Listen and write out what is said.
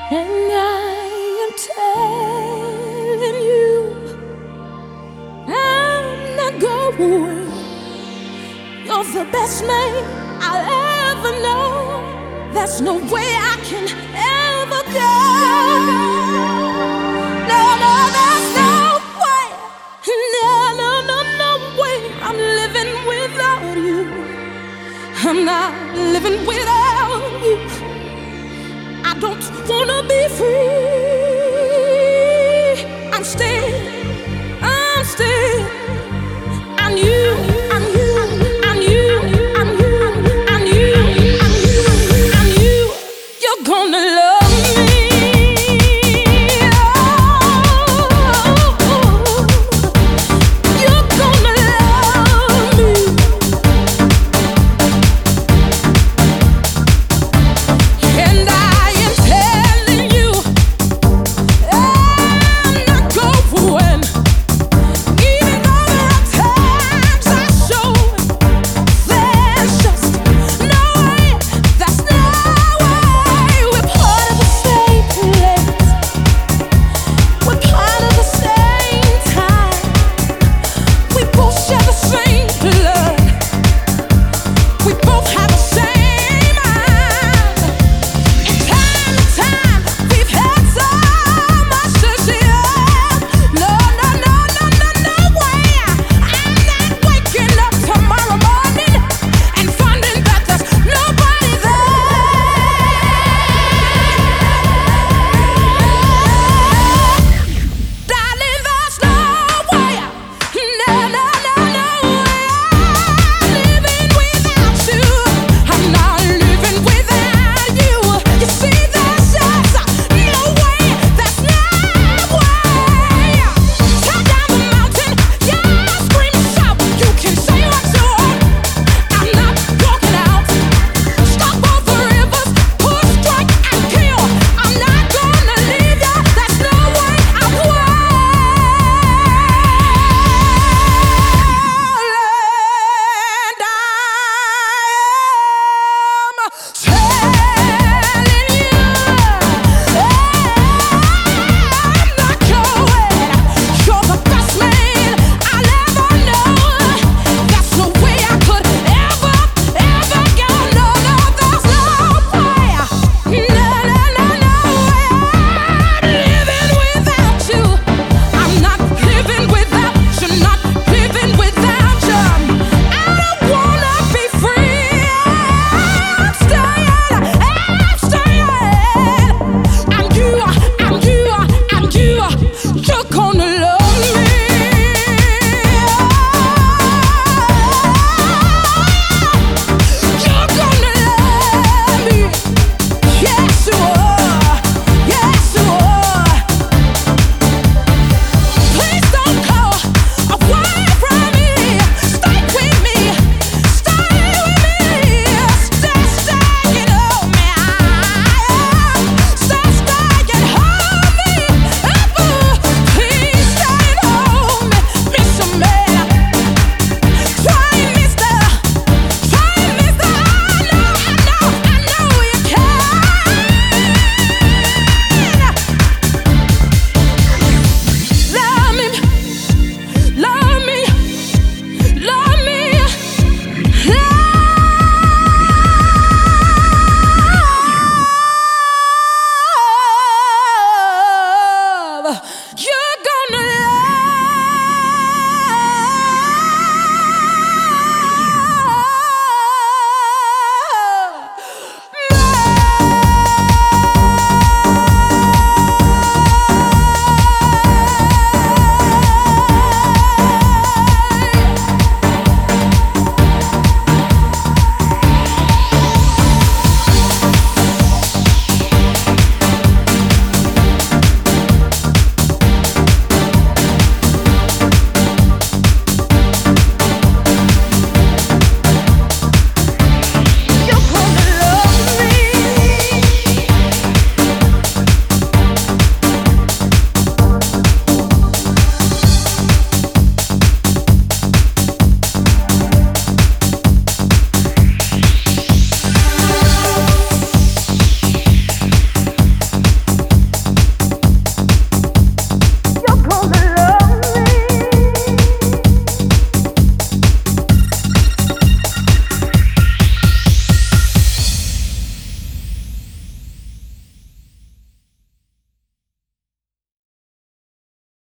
And I am telling you, I'm not going. You're the best man I'll ever know. There's no way I can ever go. No, no, there's no way. No, no, no, no way. I'm living without you. I'm not living without you. I don't wanna be free. I'm still, I'm you, I'm you, I'm you, I'm you, I'm you, I'm you, I'm you. You're gonna love.